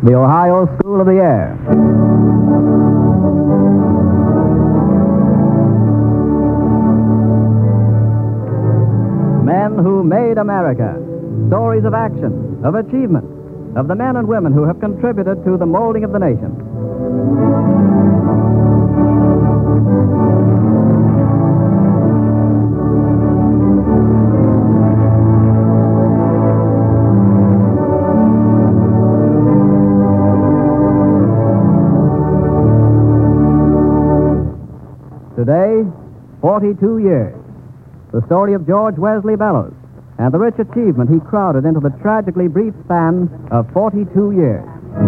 the Ohio School of the Air. Men who made America. Stories of action, of achievement, of the men and women who have contributed to the molding of the nation. Today, 42 years. The story of George Wesley Bellows and the rich achievement he crowded into the tragically brief span of 42 years.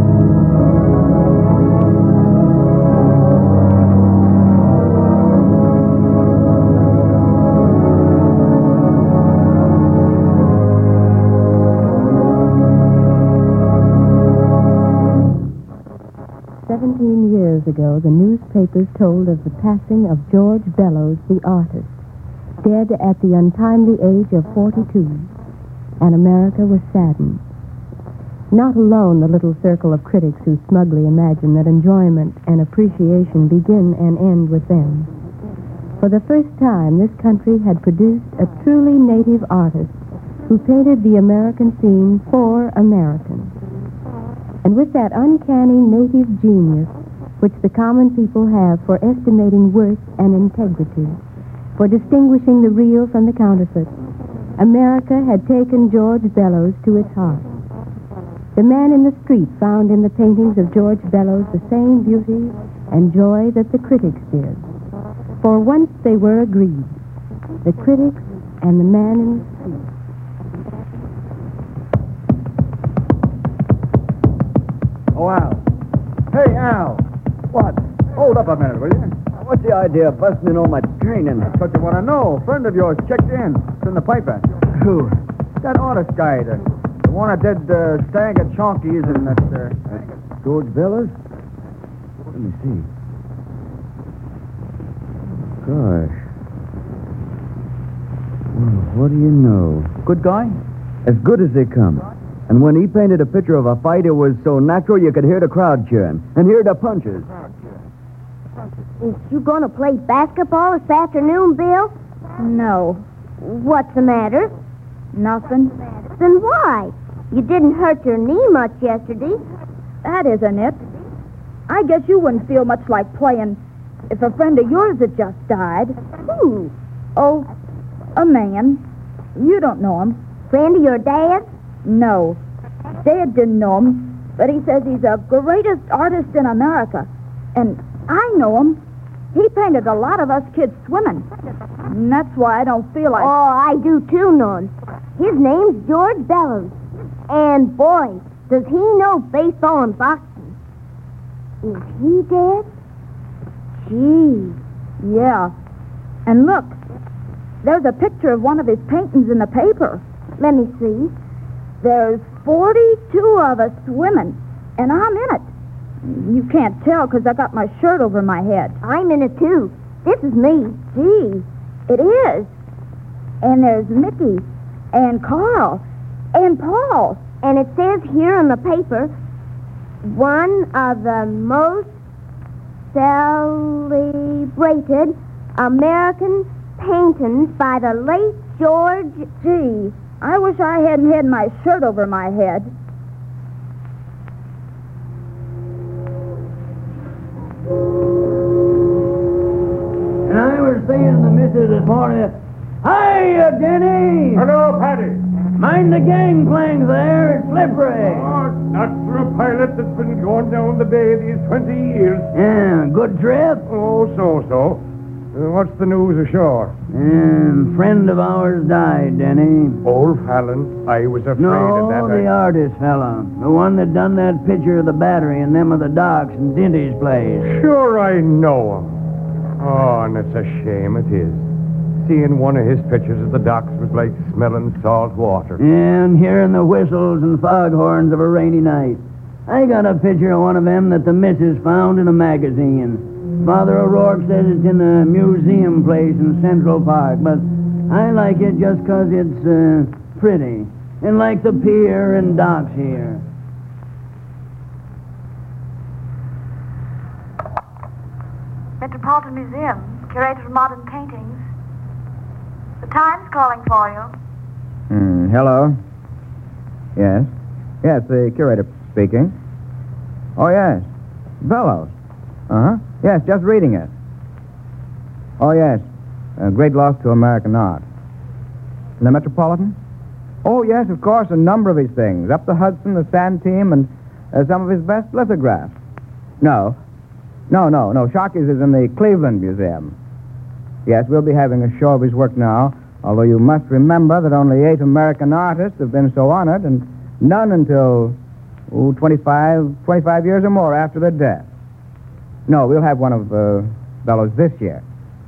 Years ago, the newspapers told of the passing of George Bellows, the artist, dead at the untimely age of 42, and America was saddened. Not alone the little circle of critics who smugly imagine that enjoyment and appreciation begin and end with them. For the first time, this country had produced a truly native artist who painted the American scene for Americans. And with that uncanny native genius which the common people have for estimating worth and integrity, for distinguishing the real from the counterfeit, America had taken George Bellows to its heart. The man in the street found in the paintings of George Bellows the same beauty and joy that the critics did. For once they were agreed, the critics and the man in the street. Oh, Al. Hey, Al. What? Hold up a minute, will you? What's the idea of busting in on my training? That's what you want to know. A friend of yours checked in. It's in the paper. Who? That artist guy, the one that did Stag at Chonky's and that... George Bellows? Let me see. Gosh. Well, what do you know? Good guy? As good as they come. And when he painted a picture of a fight, it was so natural you could hear the crowd cheering and hear the punches. Is you going to play basketball this afternoon, Bill? No. What's the matter? Nothing. Then why? You didn't hurt your knee much yesterday. That isn't it. I guess you wouldn't feel much like playing if a friend of yours had just died. Who? Oh, a man. You don't know him. Friend of your dad? No. Dad didn't know him, but he says he's the greatest artist in America. And I know him. He painted a lot of us kids swimming. And that's why I don't feel like... Oh, I do too, Nun. His name's George Bellows. And, boy, does he know baseball and boxing. Is he dead? Gee. Yeah. And look, there's a picture of one of his paintings in the paper. Let me see. There's 42 of us swimming, and I'm in it. You can't tell because I got my shirt over my head. I'm in it, too. This is me. Gee, it is. And there's Mickey and Carl and Paul. And it says here on the paper, one of the most celebrated American paintings by the late George... Gee, I wish I hadn't had my shirt over my head. And I was saying to the missus this morning, "Hiya, Denny!" Hello, Patty. Mind the gangplank there, it's slippery. Oh, not for a pilot that's been going down the bay these 20 years. Yeah, good trip? Oh, so. What's the news ashore? Friend of ours died, Denny. Old Fallon. I was afraid of that. No, the artist fella. The one that done that picture of the battery and them of the docks in Dinty's place. Sure, I know him. Oh, and it's a shame it is. Seeing one of his pictures of the docks was like smelling salt water. And hearing the whistles and foghorns of a rainy night. I got a picture of one of them that the missus found in a magazine. Father O'Rourke says it's in a museum place in Central Park, but I like it just 'cause it's pretty, and like the pier and docks here. Metropolitan Museum, curator of modern paintings. The Times calling for you. Hello? Yes? Yes, the curator speaking. Oh, yes. Bellows. Uh-huh. Yes, just reading it. Oh, yes. A great loss to American art. The Metropolitan? Oh, yes, of course, a number of his things. Up the Hudson, the Sand Team, and some of his best lithographs. No. Sharkey's is in the Cleveland Museum. Yes, we'll be having a show of his work now, although you must remember that only 8 American artists have been so honored, and none until 25 years or more after their death. No, we'll have one of Bellows this year.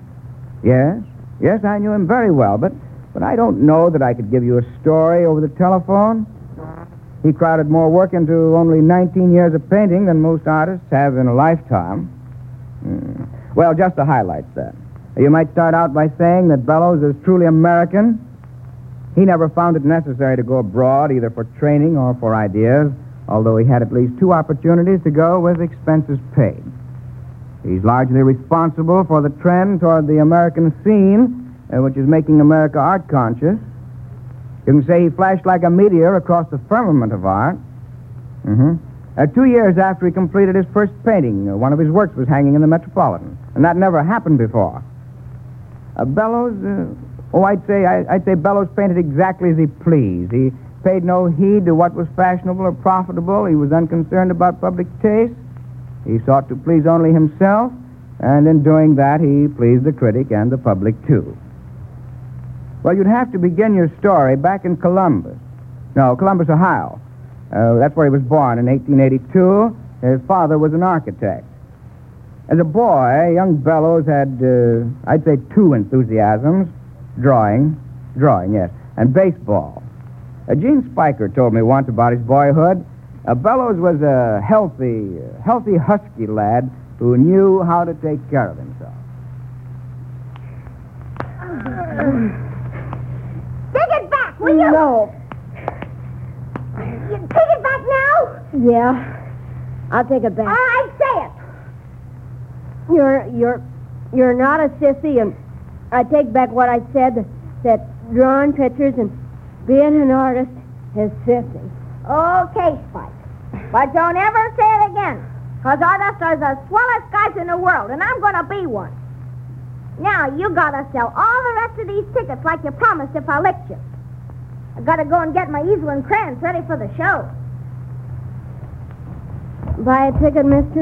Yes, I knew him very well, but I don't know that I could give you a story over the telephone. He crowded more work into only 19 years of painting than most artists have in a lifetime. Well, just the highlights, then. You might start out by saying that Bellows is truly American. He never found it necessary to go abroad, either for training or for ideas, although he had at least 2 opportunities to go with expenses paid. He's largely responsible for the trend toward the American scene, which is making America art conscious. You can say he flashed like a meteor across the firmament of art. 2 years after he completed his first painting, one of his works was hanging in the Metropolitan, and that never happened before. Bellows, I'd say Bellows painted exactly as he pleased. He paid no heed to what was fashionable or profitable. He was unconcerned about public taste. He sought to please only himself, and in doing that, he pleased the critic and the public, too. Well, you'd have to begin your story back in Columbus, Ohio. That's where he was born in 1882. His father was an architect. As a boy, young Bellows had, I'd say, 2 enthusiasms. Drawing, yes, and baseball. Gene Spiker told me once about his boyhood. Bellows was a healthy, husky lad who knew how to take care of himself. Take it back, will you? No. You take it back now? Yeah, I'll take it back. All right, say it. You're not a sissy, and I take back what I said, that drawing pictures and being an artist is sissy. Okay, Spike. But don't ever say it again, because artists are the swellest guys in the world, and I'm going to be one. Now, you got to sell all the rest of these tickets like you promised if I licked you. I got to go and get my easel and crayons ready for the show. Buy a ticket, mister?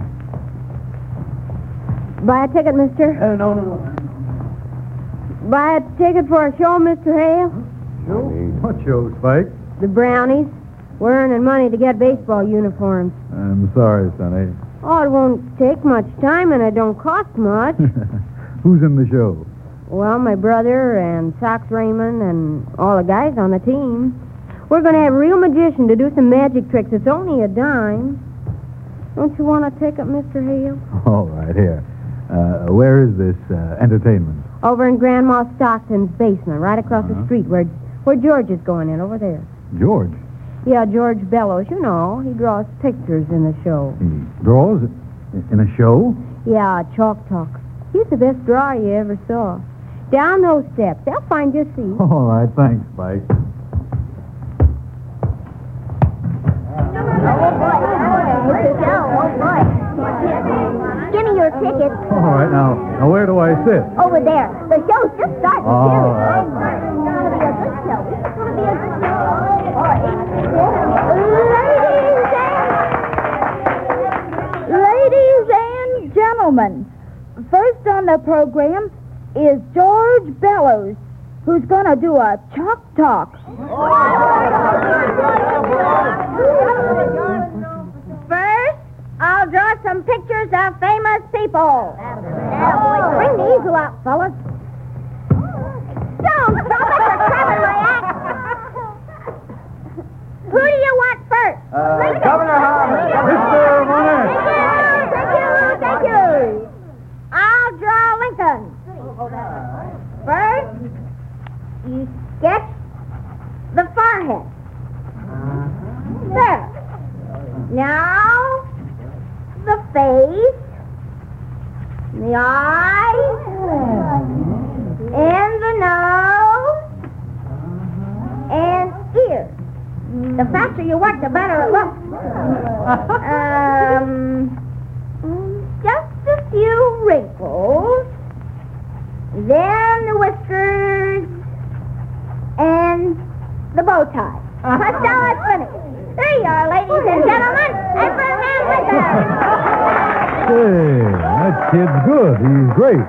Buy a ticket, mister? No. Buy a ticket for a show, Mr. Hale? Show? What show, Spike? The Brownies. We're earning money to get baseball uniforms. I'm sorry, Sonny. Oh, it won't take much time, and it don't cost much. Who's in the show? Well, my brother and Sox Raymond and all the guys on the team. We're going to have a real magician to do some magic tricks. It's only a dime. Don't you want a ticket, Mr. Hale? All right, here. Where is this entertainment? Over in Grandma Stockton's basement, right across the street where George is going in, over there. George. Yeah, George Bellows, you know. He draws pictures in the show. He draws in a show? Yeah, Chalk Talk. He's the best drawer you ever saw. Down those steps. They'll find your seat. All right, thanks, Spike. Give me your ticket. All right, now where do I sit? Over there. The show's just starting. All right. It's going to be a good show. It's going to be a good show. Ladies and gentlemen, first on the program is George Bellows, who's going to do a chalk talk. First, I'll draw some pictures of famous people. Bring the easel out, fellas. Don't stop it. You're cramming my act. Who do you want first? Governor Harvard. Mr. Monet. Thank you. I'll draw Lincoln. First, you sketch the forehead. There. Now, the face. the eyes, and the nose, and ears. The faster you work, the better it looks. Just a few wrinkles, then the whiskers, and the bow tie. But now it's finished. There you are, ladies and gentlemen. Abraham Lincoln. Hey, that kid's good. He's great.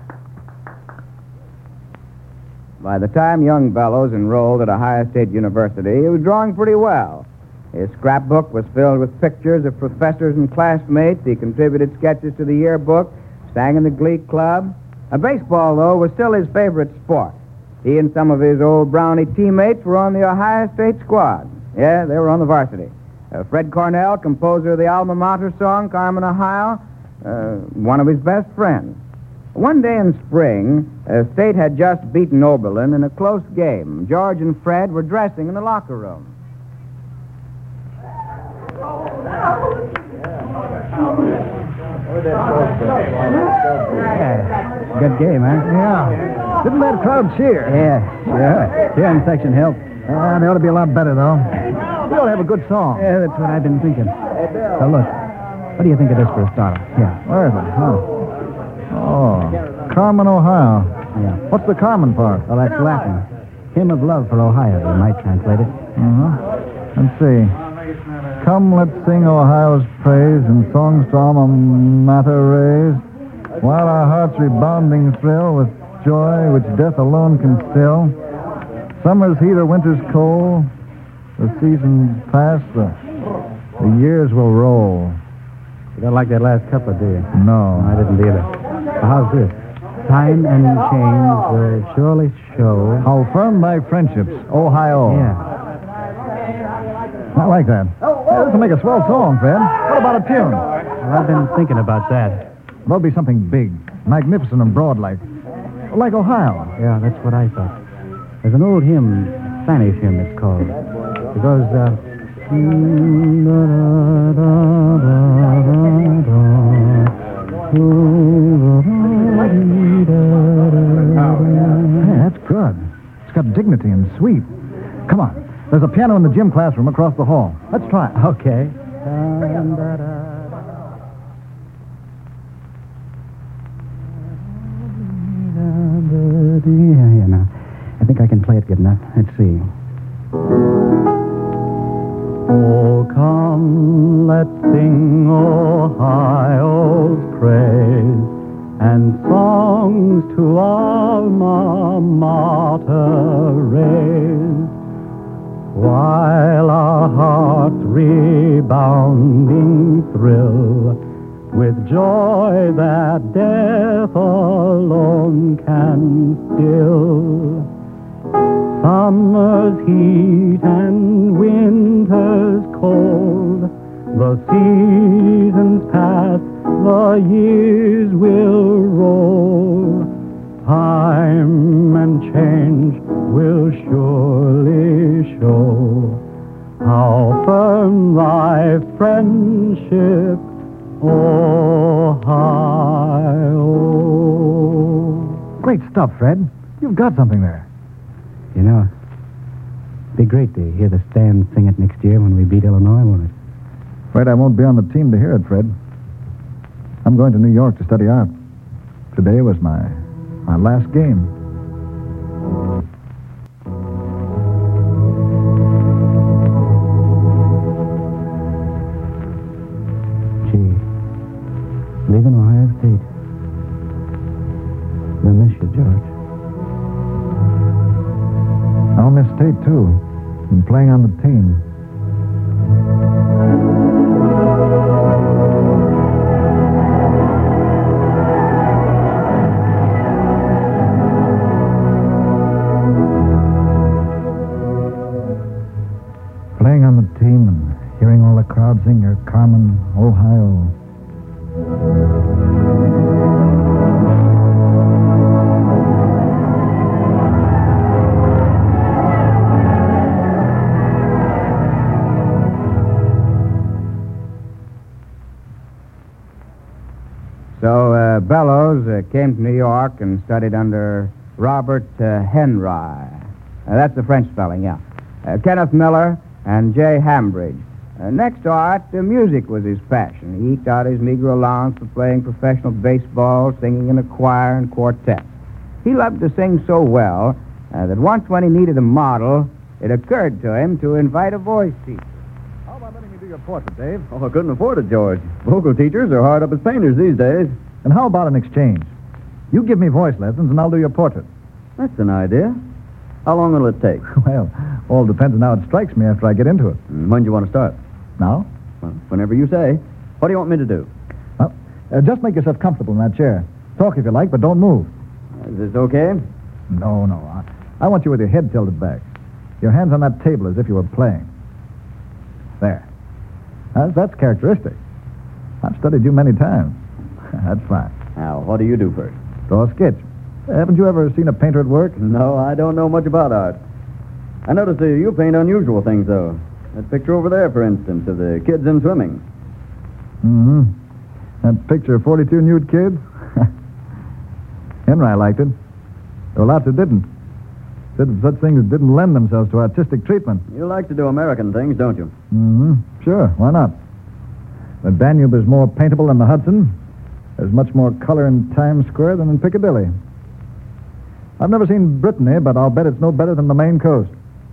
By the time young Bellows enrolled at Ohio State University, he was drawing pretty well. His scrapbook was filled with pictures of professors and classmates. He contributed sketches to the yearbook, sang in the glee club. Baseball, though, was still his favorite sport. He and some of his old Brownie teammates were on the Ohio State squad. Yeah, they were on the varsity. Fred Cornell, composer of the alma mater song, Carmen, Ohio, one of his best friends. One day in spring, State had just beaten Oberlin in a close game. George and Fred were dressing in the locker room. Yeah, good game, huh? Yeah. Didn't that crowd cheer? Yeah, sure. Cheering section helped. They ought to be a lot better, though. We ought to have a good song. Yeah, that's what I've been thinking. Now, look, what do you think of this for a starter? Yeah. Where is it? Oh, Carmen, Ohio. Yeah. What's the Carmen part? Well, that's Latin. Hymn of love for Ohio, you might translate it. Let's see. Come, let's sing Ohio's praise and songs to alma mater raise, while our hearts rebounding thrill with joy which death alone can still. Summer's heat or winter's cold, the seasons pass, the years will roll. You don't like that last couplet, do you? No. I didn't either. Well, how's this? Time and change will surely show how firm thy friendships, Ohio. Yeah. I like that. This will make a swell song, Fred. What about a tune? Well, I've been thinking about that. There'll be something big, magnificent and broad like Ohio. Yeah, that's what I thought. There's an old hymn, Spanish hymn it's called. It goes, Hey, that's good. It's got dignity and sweep. Come on. There's a piano in the gym classroom across the hall. Let's try it. Okay. Yeah, now. I think I can play it good enough. Let's see. Oh, come, let's sing Ohio's praise and songs to alma mater raise, while our hearts rebounding thrill with joy that death alone can still. Summer's heat and winter's cold, the seasons pass, the years will roll. Time and change will surely show how firm thy friendship, Ohio. Great stuff, Fred. You've got something there. You know, it'd be great to hear the stand sing it next year when we beat Illinois, won't it? Afraid I won't be on the team to hear it, Fred. I'm going to New York to study art. Today was my last game. Gee, leaving Ohio State. We'll miss you, George. I'll miss State, too, and playing on the team. Playing on the team and hearing all the crowd sing your Carmen, Ohio. So, Bellows came to New York and studied under Robert Henry. That's the French spelling, yeah. Kenneth Miller and Jay Hambridge. Next to art, music was his passion. He eked out his meager allowance for playing professional baseball, singing in a choir and quartet. He loved to sing so well that once when he needed a model, it occurred to him to invite a voice teacher. How about letting me do your portrait, Dave? Oh, I couldn't afford it, George. Vocal teachers are hard up as painters these days. And how about an exchange? You give me voice lessons, and I'll do your portrait. That's an idea. How long will it take? Well, all depends on how it strikes me after I get into it. When do you want to start? Now? Well, whenever you say. What do you want me to do? Well, just make yourself comfortable in that chair. Talk if you like, but don't move. Is this okay? No. I want you with your head tilted back. Your hands on that table as if you were playing. There. That's characteristic. I've studied you many times. That's fine. Now, what do you do first? Draw a sketch. Haven't you ever seen a painter at work? No, I don't know much about art. I notice you paint unusual things, though. That picture over there, for instance, of the kids in swimming. Mm-hmm. That picture of 42 nude kids? Henry liked it. There were lots that didn't. Said that such things didn't lend themselves to artistic treatment. You like to do American things, don't you? Mm-hmm. Sure, why not? The Danube is more paintable than the Hudson. There's much more color in Times Square than in Piccadilly. I've never seen Brittany, but I'll bet it's no better than the Maine coast.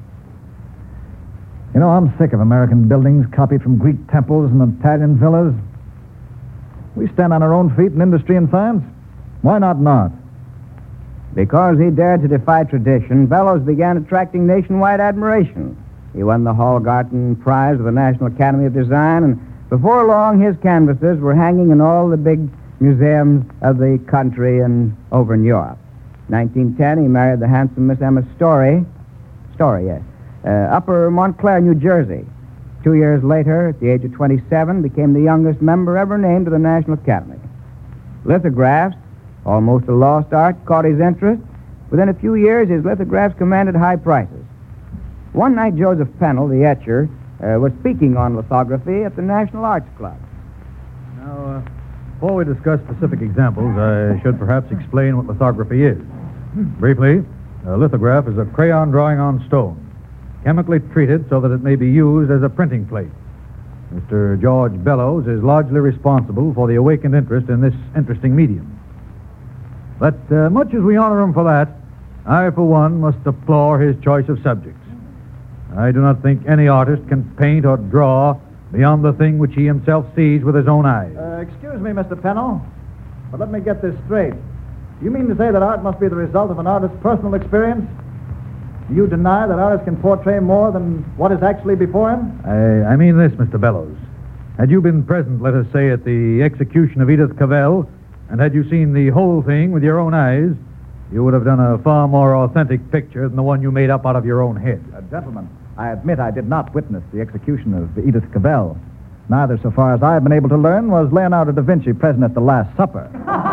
You know, I'm sick of American buildings copied from Greek temples and Italian villas. We stand on our own feet in industry and science. Why not? Because he dared to defy tradition, Bellows began attracting nationwide admiration. He won the Hallgarten Prize of the National Academy of Design, and before long his canvases were hanging in all the big museums of the country and over in Europe. 1910, he married the handsome Miss Emma Story, yes, Upper Montclair, New Jersey. 2 years later, at the age of 27, became the youngest member ever named to the National Academy. Lithographs, almost a lost art, caught his interest. Within a few years, his lithographs commanded high prices. One night, Joseph Pennell, the etcher, was speaking on lithography at the National Arts Club. Now, before we discuss specific examples, I should perhaps explain what lithography is. Briefly, a lithograph is a crayon drawing on stone, chemically treated so that it may be used as a printing plate. Mr. George Bellows is largely responsible for the awakened interest in this interesting medium. But much as we honor him for that, I, for one, must deplore his choice of subjects. I do not think any artist can paint or draw beyond the thing which he himself sees with his own eyes. Excuse me, Mr. Pennell, but let me get this straight. You mean to say that art must be the result of an artist's personal experience? Do you deny that artists can portray more than what is actually before him? I mean this, Mr. Bellows. Had you been present, let us say, at the execution of Edith Cavell, and had you seen the whole thing with your own eyes, you would have done a far more authentic picture than the one you made up out of your own head. Gentlemen, I admit I did not witness the execution of Edith Cavell. Neither, so far as I've been able to learn, was Leonardo da Vinci present at the Last Supper.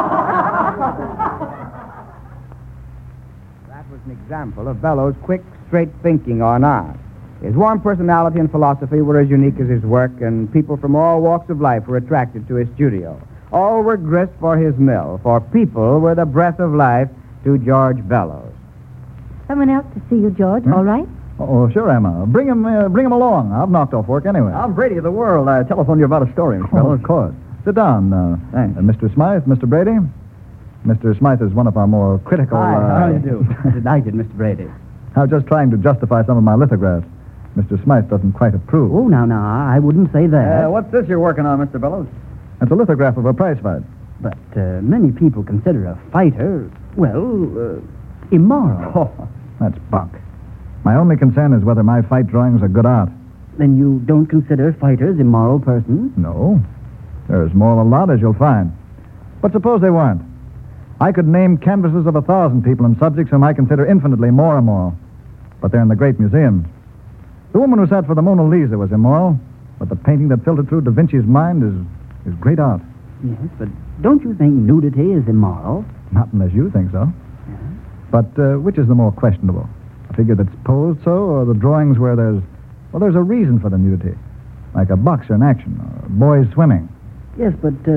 That was an example of Bellows' quick, straight thinking on art. His warm personality and philosophy were as unique as his work, and people from all walks of life were attracted to his studio. All were grist for his mill, for people were the breath of life to George Bellows. Someone else to see you, George, all right? Oh, sure, Emma. Bring him along. I've knocked off work anyway. I'm Brady of the World. I telephoned you about a story, Mr. Bellows. Of course. Sit down. Thanks. Mr. Smythe, Mr. Brady. Mr. Smythe is one of our more critical... How do you do? Delighted, Mr. Brady. I was just trying to justify some of my lithographs. Mr. Smythe doesn't quite approve. Oh, now, I wouldn't say that. What's this you're working on, Mr. Bellows? It's a lithograph of a prize fight. But many people consider a fighter, immoral. Oh, that's bunk. My only concern is whether my fight drawings are good art. Then you don't consider fighters immoral persons? No. They're as moral a lot as you'll find. But suppose they weren't. I could name canvases of 1,000 people and subjects whom I consider infinitely more immoral. But they're in the great museums. The woman who sat for the Mona Lisa was immoral, but the painting that filtered through Da Vinci's mind is great art. Yes, but don't you think nudity is immoral? Not unless you think so. Yeah. But which is the more questionable? A figure that's posed so, or the drawings where there's a reason for the nudity, like a boxer in action, or boys swimming? Yes, but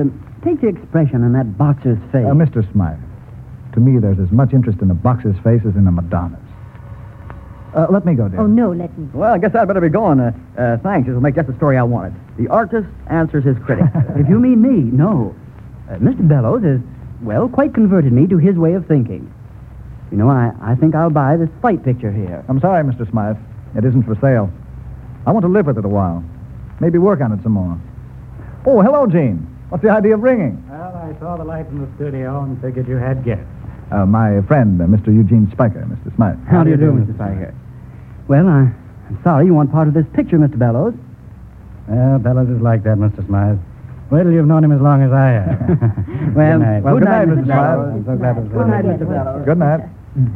take the expression on that boxer's face. Mr. Smythe, to me, there's as much interest in a boxer's face as in a Madonna's. Let me go, dear. Oh, no, let me. Well, I guess I'd better be going. Thanks. This will make just the story I wanted. The artist answers his critic. If you mean me, no. Mr. Bellows has, well, quite converted me to his way of thinking. You know, I think I'll buy this fight picture here. I'm sorry, Mr. Smythe. It isn't for sale. I want to live with it a while. Maybe work on it some more. Oh, hello, Gene. What's the idea of ringing? Well, I saw the light in the studio and figured you had guests. My friend, Mr. Eugene Spiker, Mr. Smythe. How do you do, Mr. Spiker? Well, I'm sorry you want part of this picture, Mr. Bellows. Well, Bellows is like that, Mr. Smythe. Wait till you've known him as long as I have. Well, good night, Mr. Mr. Bellows. I'm so glad to see you. Good night, Mr. Bellows. Good night.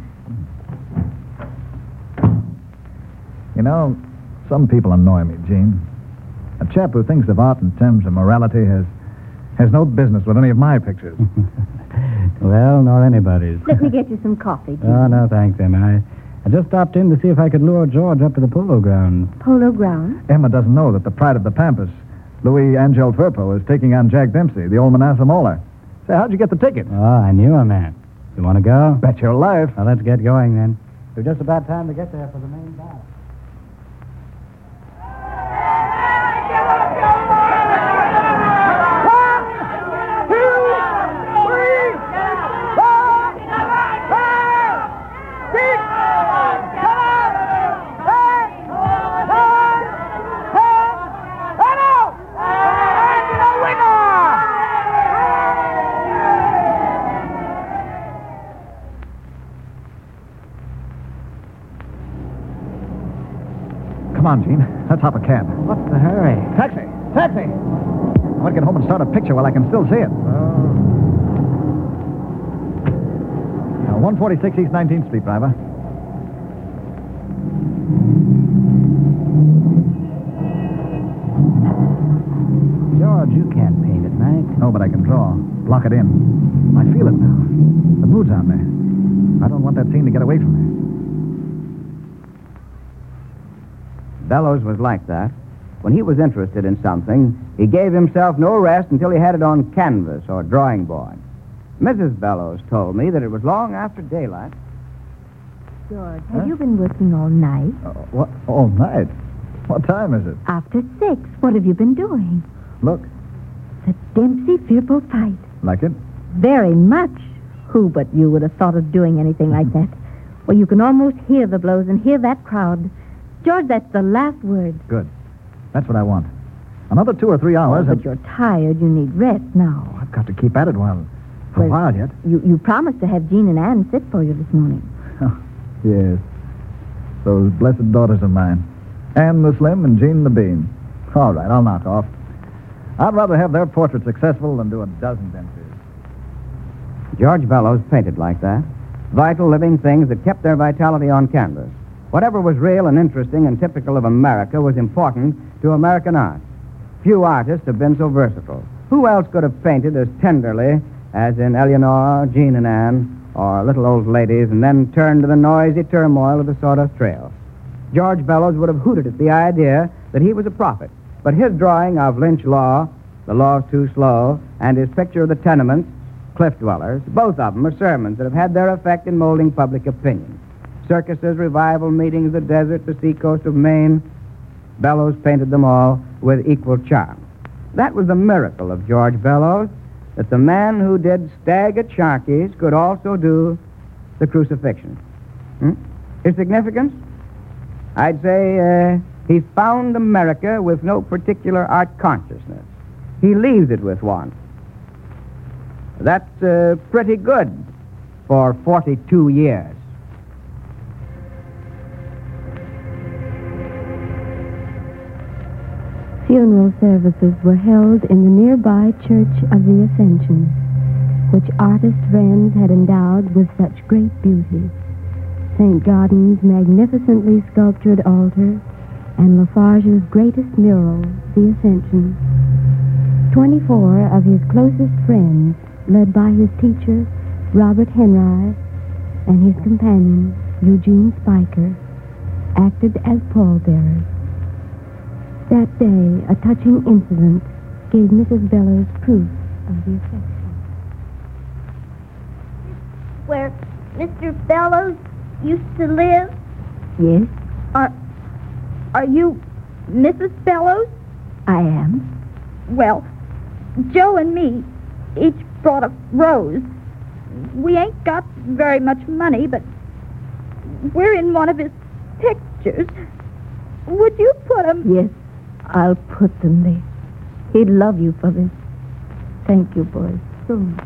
You know, some people annoy me, Gene. A chap who thinks of art in terms of morality has no business with any of my pictures. Well, nor anybody's. Let me get you some coffee, Jim. Oh, no, thanks, Emma. I just stopped in to see if I could lure George up to the polo grounds. Polo ground? Emma doesn't know that the pride of the Pampas, Louis Angel Firpo, is taking on Jack Dempsey, the old Manasseh Molar. Say, how'd you get the ticket? Oh, I knew a man. You want to go? Bet your life. Well, let's get going, then. We're just about time to get there for the main battle. Come on, Gene. Let's hop a cab. What's the hurry? Taxi! Taxi! I want to get home and start a picture while I can still see it. Now, 146 East 19th Street, driver. George, you can't paint at night. No, but I can draw. Block it in. I feel it now. The mood's on me. I don't want that scene to get away from me. Bellows was like that. When he was interested in something, he gave himself no rest until he had it on canvas or drawing board. Mrs. Bellows told me that it was long after daylight. George, have you been working all night? What? All night? What time is it? After 6. What have you been doing? Look. The Dempsey-Firpo fight. Like it? Very much. Who but you would have thought of doing anything like that? Well, you can almost hear the blows and hear that crowd. George, that's the last word. Good. That's what I want. Another 2 or 3 hours. But you're tired. You need rest now. I've got to keep at it for a while yet. You promised to have Jean and Anne sit for you this morning. Yes. Those blessed daughters of mine. Anne the Slim and Jean the Bean. All right, I'll knock off. I'd rather have their portrait successful than do a dozen Dempseys. George Bellows painted like that. Vital, living things that kept their vitality on canvas. Whatever was real and interesting and typical of America was important to American art. Few artists have been so versatile. Who else could have painted as tenderly as in Eleanor, Jean and Anne, or Little Old Ladies, and then turned to the noisy turmoil of the Sawdust Trail? George Bellows would have hooted at the idea that he was a prophet, but his drawing of Lynch Law, The Law's Too Slow, and his picture of the tenements, Cliff Dwellers, both of them are sermons that have had their effect in molding public opinion. Circuses, revival meetings, the desert, the seacoast of Maine. Bellows painted them all with equal charm. That was the miracle of George Bellows, that the man who did Stag at Sharkey's could also do the crucifixion. His significance? I'd say he found America with no particular art consciousness. He leaves it with one. That's pretty good for 42 years. Funeral services were held in the nearby Church of the Ascension, which artist friends had endowed with such great beauty. St. Gaudens's magnificently sculptured altar, and Lafarge's greatest mural, the Ascension. 24 of his closest friends, led by his teacher, Robert Henry, and his companion, Eugene Spiker, acted as pallbearers. That day, a touching incident gave Mrs. Bellows proof of the affection. Where Mr. Bellows used to live? Yes, Are you Mrs. Bellows? I am. Well, Joe and me each brought a rose. We ain't got very much money, but we're in one of his pictures. Would you put 'em? Yes, I'll put them there. He'd love you for this. Thank you, boys, so much.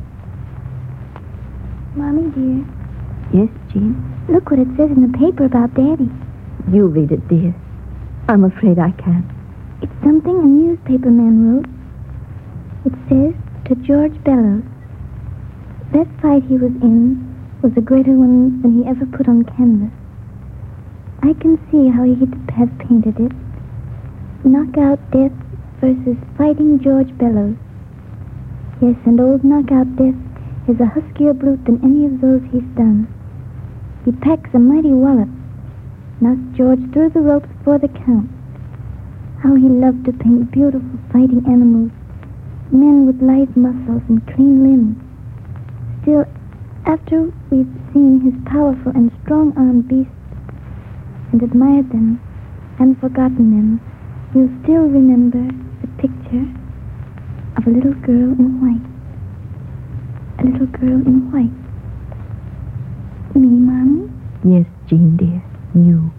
Mommy, dear, Yes, Jean? look what it says in the paper about Daddy. You read it, dear. I'm afraid I can't. It's something a newspaper man wrote. It says, to George Bellows, that fight he was in was a greater one than he ever put on canvas. I can see how he'd have painted it. Knockout Death versus Fighting George Bellows. Yes, and old Knockout Death is a huskier brute than any of those he's done. He packs a mighty wallop. Knocked George through the ropes for the count. How he loved to paint beautiful fighting animals, men with lithe muscles and clean limbs. Still, after we've seen his powerful and strong-armed beasts and admired them and forgotten them, we'll still remember the picture of a little girl in white. A little girl in white. Me, Mommy? Yes, Jean, dear, you.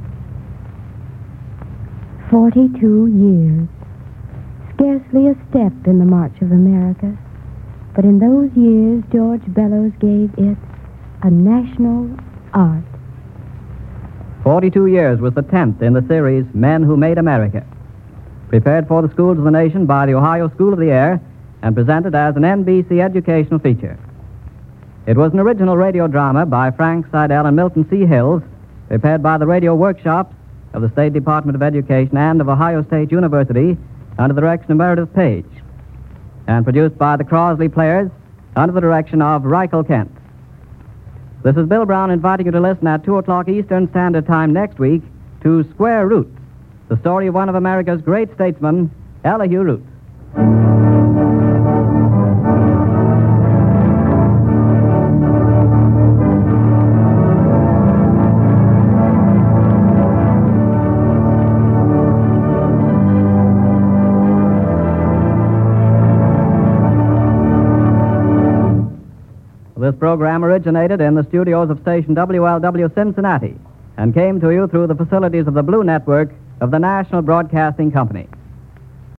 42 years. Scarcely a step in the march of America. But in those years, George Bellows gave it a national art. 42 years was the 10th in the series Men Who Made America. Prepared for the schools of the nation by the Ohio School of the Air and presented as an NBC educational feature. It was an original radio drama by Frank Seidel and Milton C. Hills, prepared by the radio workshops of the State Department of Education and of Ohio State University under the direction of Meredith Page, and produced by the Crosley Players under the direction of Reichel Kent. This is Bill Brown inviting you to listen at 2 o'clock Eastern Standard Time next week to Square Roots, the story of one of America's great statesmen, Elihu Root. This program originated in the studios of station WLW Cincinnati and came to you through the facilities of the Blue Network of the National Broadcasting Company.